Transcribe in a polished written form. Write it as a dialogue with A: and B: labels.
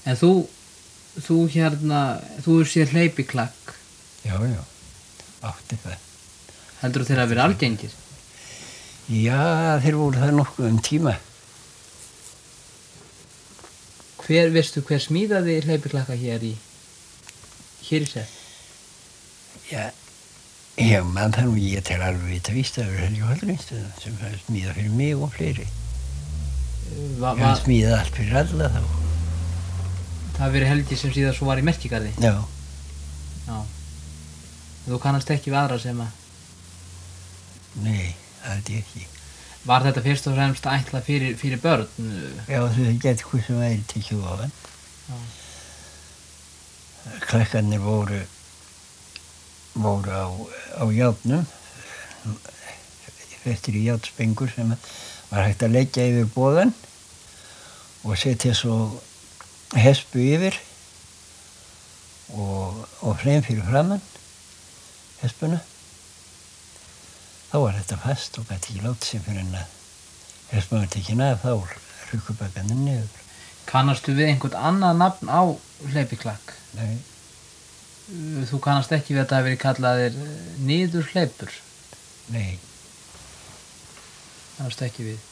A: En þú sér hleypiklakk.
B: Já, átti það.
A: Heldurðu þeir að vera algengir?
B: Já, þeir voru það nokkuð tíma.
A: Veistu hver smíðaði hleypiklakka hér í Sel?
B: Já, mann það nú ég til alveg vita víst að það var Helgi Hallgrímsson sem smíða fyrir mig og fleiri. Hann smíðaði allt fyrir alla þá.
A: Það hafi verið Helgi sem síðan svo var í Merkigarði?
B: Já.
A: Þú kannast ekki við aðra sem að...
B: Nei, það held ég ekki.
A: Var þetta fyrst og fremst ætlað fyrir börn?
B: Já, það geti hvað sem væri tekið á hann. Krakkarnir voru á járnum, festir í járnspengur sem var hægt að leggja yfir boðan og setja svo hespu yfir og hrein fyrir framann hespuna. Þá var þetta fast og gæti ekki látið sig fyrir að hespuna var tekin af, þá rukku bakkarnir niður.
A: Kannastu við einhvern annað nafn á hleypiklakk?
B: Nei.
A: Þú kannast ekki við að það hafi verið kallaðir niðurhleypur?
B: Nei.
A: Kannast ekki við.